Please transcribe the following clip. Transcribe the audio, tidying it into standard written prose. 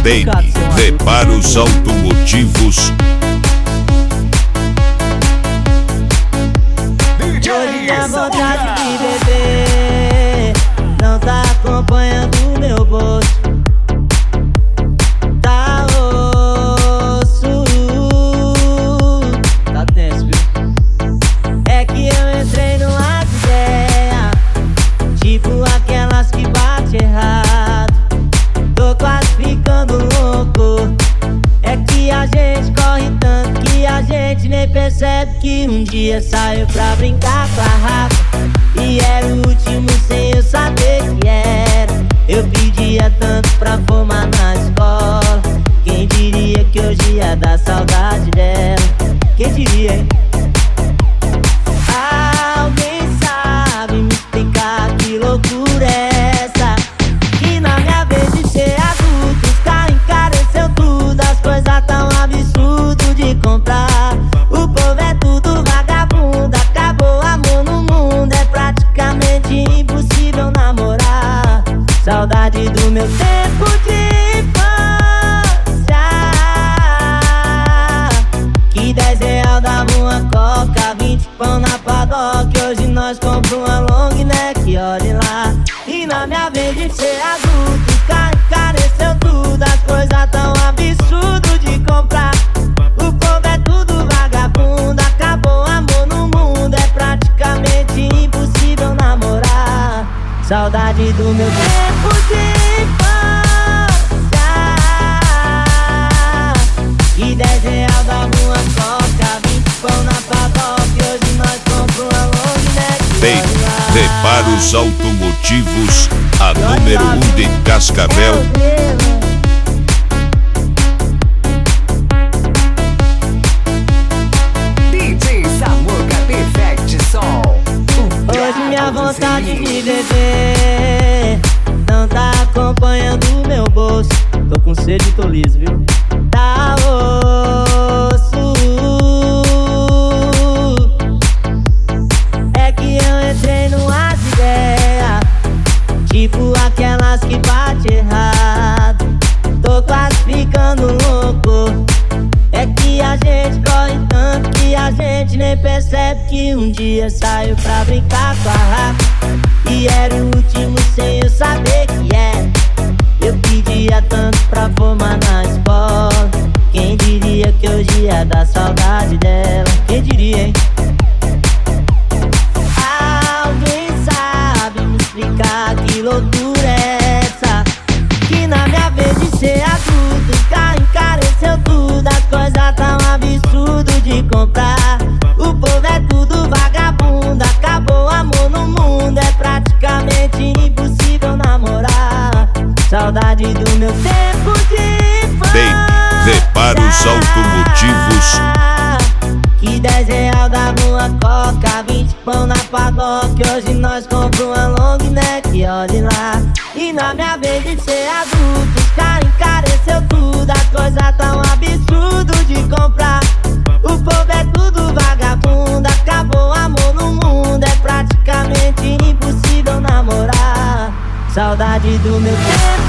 Tem reparos automotivos. Hoje a vontade de beber não tá acompanhando o meu bolso. Tá osso, tá tenso, viu? É que eu entrei numa ideia, tipo aquelas que bate errado. Tô quase ficando louco. É que a gente corre tanto que a gente nem percebe que um dia saiu pra brincar com a rapa e era o último sem eu saber que era. Eu pedia tanto pra formar na escola. Quem diria que hoje ia dar saudade dela? Quem diria, hein? Alguém sabe me explicar que loucura é essa? Que na minha vez de ser adulto os carros encareceu tudo, as coisas tão absurdo de comprar. O povo é tudo vagabundo, acabou o amor no mundo, é praticamente impossível namorar. Saudade do meu tempo de infância, que 10 real dava uma coca, 20 pão na padoca. Hoje nós compramos uma long neck, olhe lá. E na minha vez de ser adulto, o carro encareceu tudo, as coisas tão absurdo de comprar. O povo é tudo vagabundo, acabou o amor no mundo, é praticamente impossível namorar. Saudade do meu tempo de infância, e 10 real dava uma coca, 20 pão na padoca. Hoje nós compramos uma long neck. Tem reparos automotivos, a número 1 de Cascavel. DJ Samuca Perfect Som. Hoje minha vontade de beber não tá acompanhando o meu bolso. Tô com sede e tô liso, viu? Tá osso. É que eu entrei numas ideias, tipo aquelas que bate errado. Tô quase ficando louco. É que a gente corre tanto que a gente nem percebe que um dia saiu pra brincar com a rapa e era o último sem eu saber que era. Eu pedia tanto pra formar na escola. Quem diria que hoje ia dar saudade dela? Quem diria, hein? Alguém sabe me explicar que loucura é essa? Que na minha vez de ser adulto o carro encareceu tudo, as coisas tão absurdo de comprar. O povo é tudo vagabundo, acabou o amor no mundo, é praticamente impossível namorar. Saudade do meu tempo de infância. Tem reparos automotivos. Que 10 real dava uma coca, 20 pão na padoca. Hoje nós compramos uma long neck, olhe lá. E na minha vez de ser adulto os carros encareceu tudo, as coisas tão absurdo de comprar. O povo é tudo vagabundo, acabou o amor no mundo, é praticamente impossível namorar. Saudade do meu tempo